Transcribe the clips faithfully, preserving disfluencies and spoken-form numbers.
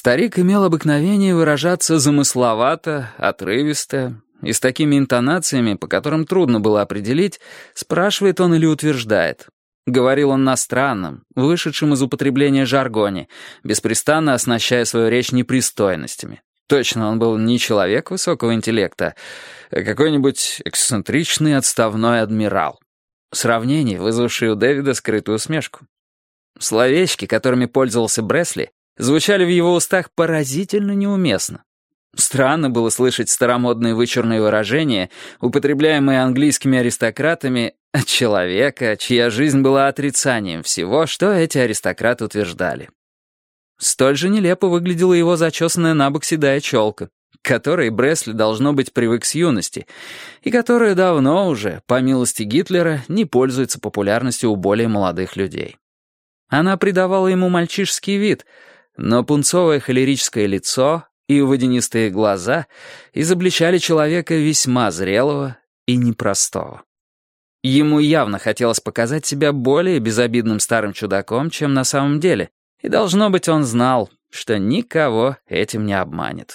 Старик имел обыкновение выражаться замысловато, отрывисто и с такими интонациями, по которым трудно было определить, спрашивает он или утверждает. Говорил он на странном, вышедшем из употребления жаргоне, беспрестанно оснащая свою речь непристойностями. Точно он был не человек высокого интеллекта, а какой-нибудь эксцентричный отставной адмирал. Сравнение, вызвавшее у Дэвида скрытую усмешку. Словечки, которыми пользовался Бресли, звучали в его устах поразительно неуместно. Странно было слышать старомодные вычурные выражения, употребляемые английскими аристократами, от человека, чья жизнь была отрицанием всего, что эти аристократы утверждали. Столь же нелепо выглядела его зачесанная набок седая челка, к которой Бресли, должно быть, привык с юности, и которая давно уже, по милости Гитлера, не пользуется популярностью у более молодых людей. Она придавала ему мальчишеский вид, но пунцовое холерическое лицо и водянистые глаза изобличали человека весьма зрелого и непростого. Ему явно хотелось показать себя более безобидным старым чудаком, чем на самом деле, и, должно быть, он знал, что никого этим не обманет.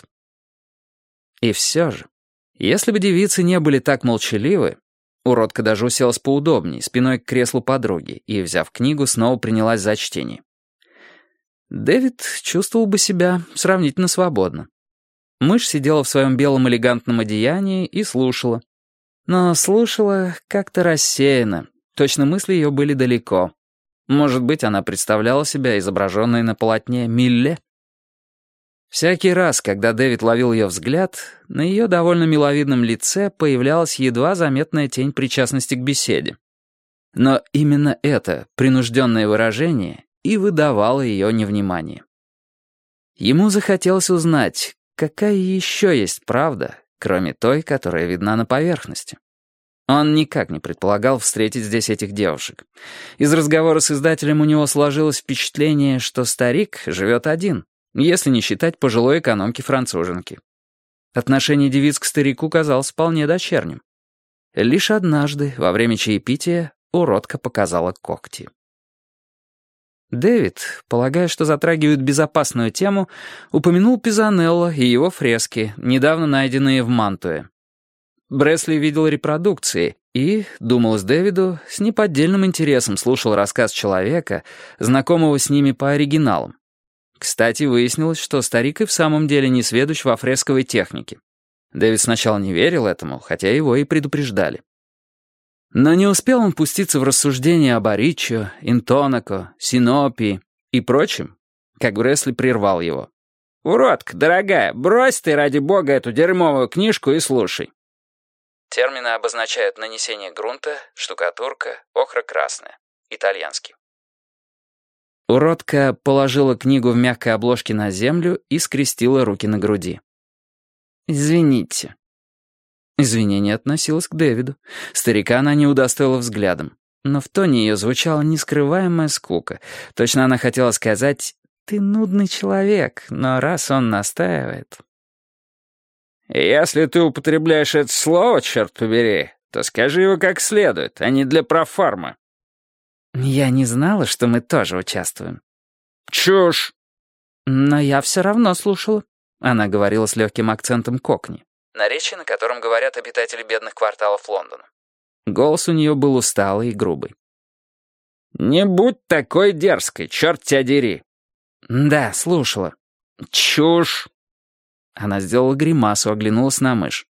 И все же, если бы девицы не были так молчаливы, уродка даже уселась поудобнее, спиной к креслу подруги, и, взяв книгу, снова принялась за чтение. Дэвид чувствовал бы себя сравнительно свободно. Мышь сидела в своем белом элегантном одеянии и слушала. Но слушала как-то рассеянно, точно мысли ее были далеко. Может быть, она представляла себя изображенной на полотне Милле. Всякий раз, когда Дэвид ловил ее взгляд, на ее довольно миловидном лице появлялась едва заметная тень причастности к беседе. Но именно это принужденное выражение и выдавало ее невнимание. Ему захотелось узнать, какая еще есть правда, кроме той, которая видна на поверхности. Он никак не предполагал встретить здесь этих девушек. Из разговора с издателем у него сложилось впечатление, что старик живет один, если не считать пожилой экономки-француженки. Отношение девиц к старику казалось вполне дочерним. Лишь однажды, во время чаепития, уродка показала когти. Дэвид, полагая, что затрагивает безопасную тему, упомянул Пизанелло и его фрески, недавно найденные в Мантуе. Бресли видел репродукции и, думалось Дэвиду, с неподдельным интересом слушал рассказ человека, знакомого с ними по оригиналам. Кстати, выяснилось, что старик и в самом деле не сведущ во фресковой технике. Дэвид сначала не верил этому, хотя его и предупреждали. Но не успел он пуститься в рассуждения об Ариччо, Интонако, Синопии и прочем, как Бресли прервал его. «Уродка, дорогая, брось ты, ради бога, эту дерьмовую книжку и слушай». Термины обозначают нанесение грунта, штукатурка, охра красная. Итальянский. Уродка положила книгу в мягкой обложке на землю и скрестила руки на груди. «Извините». Извинение относилось к Дэвиду. Старика она не удостоила взглядом. Но в тоне ее звучала нескрываемая скука. Точно она хотела сказать: «Ты нудный человек, но раз он настаивает...» «Если ты употребляешь это слово, черт побери, то скажи его как следует, а не для проформы». «Я не знала, что мы тоже участвуем». «Чушь!» «Но я все равно слушала», — она говорила с легким акцентом кокни. Наречие, на котором говорят обитатели бедных кварталов Лондона. Голос у нее был усталый и грубый. «Не будь такой дерзкой, черт тебя дери!» «Да, слушала». «Чушь!» Она сделала гримасу, оглянулась на мышь.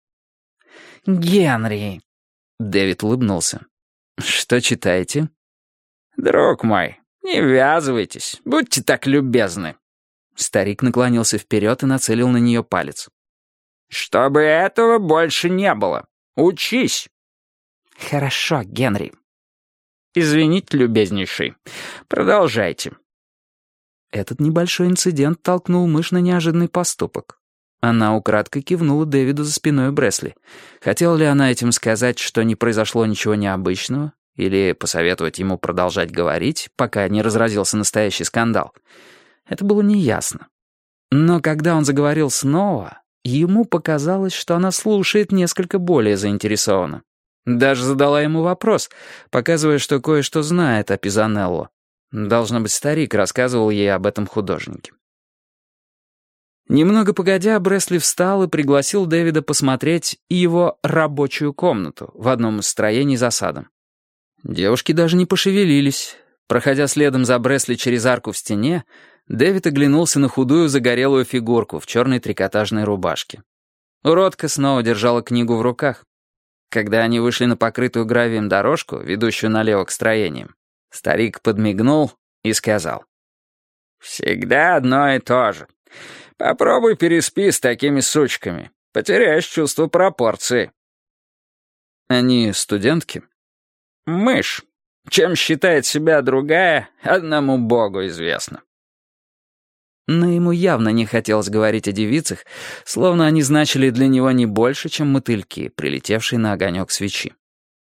«Генри!» Дэвид улыбнулся. «Что читаете?» «Друг мой, не ввязывайтесь, будьте так любезны». Старик наклонился вперед и нацелил на нее палец. «Чтобы этого больше не было. Учись!» «Хорошо, Генри». «Извините, любезнейший. Продолжайте». Этот небольшой инцидент толкнул мышь на неожиданный поступок. Она украдкой кивнула Дэвиду за спиной Бресли. Хотела ли она этим сказать, что не произошло ничего необычного, или посоветовать ему продолжать говорить, пока не разразился настоящий скандал? Это было неясно. Но когда он заговорил снова... Ему показалось, что она слушает несколько более заинтересованно. Даже задала ему вопрос, показывая, что кое-что знает о Пизанелло. Должно быть, старик рассказывал ей об этом художнике. Немного погодя, Бресли встал и пригласил Дэвида посмотреть его рабочую комнату в одном из строений за садом. Девушки даже не пошевелились. Проходя следом за Бресли через арку в стене, Дэвид оглянулся на худую загорелую фигурку в черной трикотажной рубашке. Уродка снова держала книгу в руках. Когда они вышли на покрытую гравием дорожку, ведущую налево к строениям, старик подмигнул и сказал: «Всегда одно и то же. Попробуй переспи с такими сучками. Потеряешь чувство пропорции». «Они студентки?» «Мышь. Чем считает себя другая, одному богу известно». Но ему явно не хотелось говорить о девицах, словно они значили для него не больше, чем мотыльки, прилетевшие на огонек свечи.